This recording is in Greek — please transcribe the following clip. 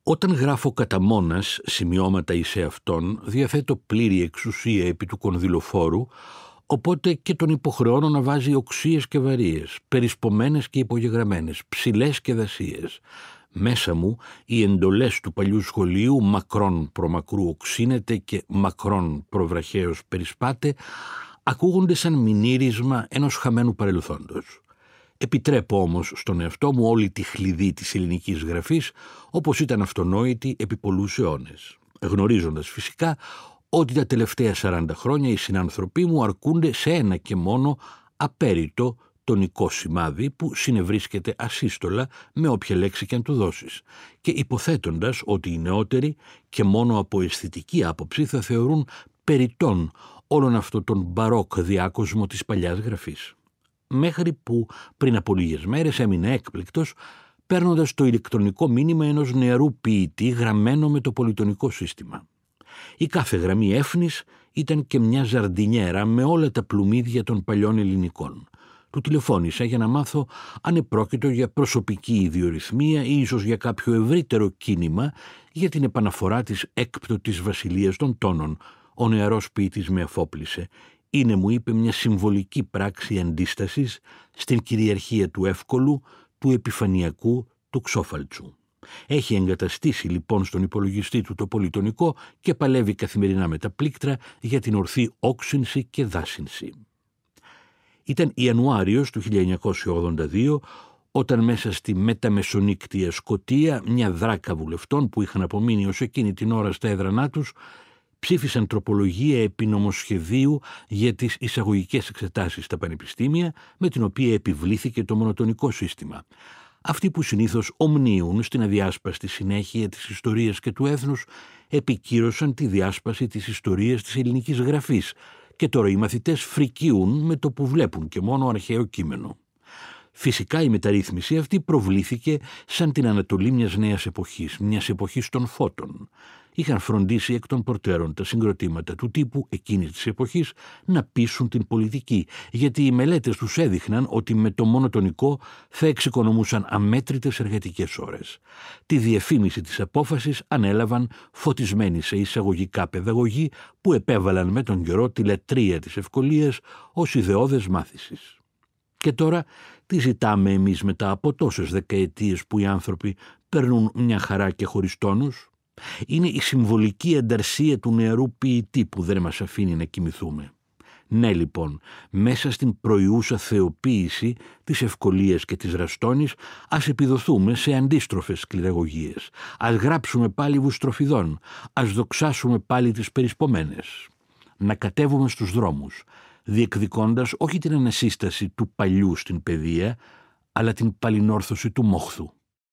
Όταν γράφω κατά μόνας σημειώματα εις εαυτόν, διαθέτω πλήρη εξουσία επί του κονδυλοφόρου, οπότε και τον υποχρεώνω να βάζει οξείες και βαρείες, περισπωμένες και υπογεγραμμένες, ψηλές και δασίες. Μέσα μου οι εντολές του παλιού σχολείου «μακρόν προμακρού οξύνεται» και «μακρόν προβραχαίως περισπάται» ακούγονται σαν μηνύρισμα ενός χαμένου παρελθόντος. Επιτρέπω όμως στον εαυτό μου όλη τη χλειδί της ελληνικής γραφής, όπως ήταν αυτονόητη επί πολλούς αιώνες, γνωρίζοντας φυσικά ότι τα τελευταία 40 χρόνια οι συνάνθρωποι μου αρκούνται σε ένα και μόνο απέριτο τονικό σημάδι που συνευρίσκεται ασύστολα με όποια λέξη και αν του δώσεις, και υποθέτοντας ότι οι νεότεροι και μόνο από αισθητική άποψη θα θεωρούν περιττόν όλον αυτό τον μπαρόκ διάκοσμο της παλιάς γραφής. Μέχρι που πριν από λίγες μέρες έμεινα έκπληκτος παίρνοντας το ηλεκτρονικό μήνυμα ενός νεαρού ποιητή γραμμένο με το πολυτονικό σύστημα. Η κάθε γραμμή έφνης ήταν και μια ζαρντινιέρα με όλα τα πλουμίδια των παλιών ελληνικών. Του τηλεφώνησα για να μάθω αν επρόκειτο για προσωπική ιδιορυθμία ή ίσως για κάποιο ευρύτερο κίνημα για την επαναφορά της έκπτωτης βασιλείας των τόνων. Ο νεαρός ποιητής με αφόπλησε. Είναι, μου είπε, μια συμβολική πράξη αντίστασης στην κυριαρχία του εύκολου, του επιφανειακού, του ξόφαλτσου. Έχει εγκαταστήσει λοιπόν στον υπολογιστή του το πολυτονικό και παλεύει καθημερινά με τα πλήκτρα για την ορθή όξυνση και δάσυνση. Ήταν Ιανουάριος του 1982, όταν μέσα στη μεταμεσονύκτια Σκωτία μια δράκα βουλευτών που είχαν απομείνει ως εκείνη την ώρα στα έδρανά τους ψήφισαν τροπολογία επί νομοσχεδίου για τις εισαγωγικές εξετάσεις στα πανεπιστήμια, με την οποία επιβλήθηκε το μονοτονικό σύστημα. Αυτοί που συνήθως ομνίουν στην αδιάσπαστη συνέχεια της ιστορίας και του έθνους επικύρωσαν τη διάσπαση της ιστορίας της ελληνικής γραφής και τώρα οι μαθητές φρικίουν με το που βλέπουν και μόνο αρχαίο κείμενο. Φυσικά η μεταρρύθμιση αυτή προβλήθηκε σαν την ανατολή μιας νέας εποχής, μιας εποχής των φώτων. Είχαν φροντίσει εκ των προτέρων τα συγκροτήματα του τύπου εκείνης της εποχής να πείσουν την πολιτική, γιατί οι μελέτες τους έδειχναν ότι με το μονοτονικό θα εξοικονομούσαν αμέτρητες εργατικές ώρες. Τη διαφήμιση της απόφασης ανέλαβαν φωτισμένοι σε εισαγωγικά παιδαγωγοί που επέβαλαν με τον καιρό τη λατρεία της ευκολίας ως ιδεώδες μάθησης. Και τώρα τι ζητάμε εμείς μετά από τόσες δεκαετίες που οι άνθρωποι περνούν μια χαρά και χωρίς τόνους? Είναι η συμβολική ανταρσία του νεαρού ποιητή που δεν μας αφήνει να κοιμηθούμε. Ναι λοιπόν, μέσα στην προϊούσα θεοποίηση της ευκολίας και της ραστόνης ας επιδοθούμε σε αντίστροφες σκληραγωγίες. Ας γράψουμε πάλι βουστροφιδών, ας δοξάσουμε πάλι τις περισπωμένες. Να κατέβουμε στους δρόμους, διεκδικώντας όχι την ανασύσταση του παλιού στην παιδεία, αλλά την παλινόρθωση του μόχθου.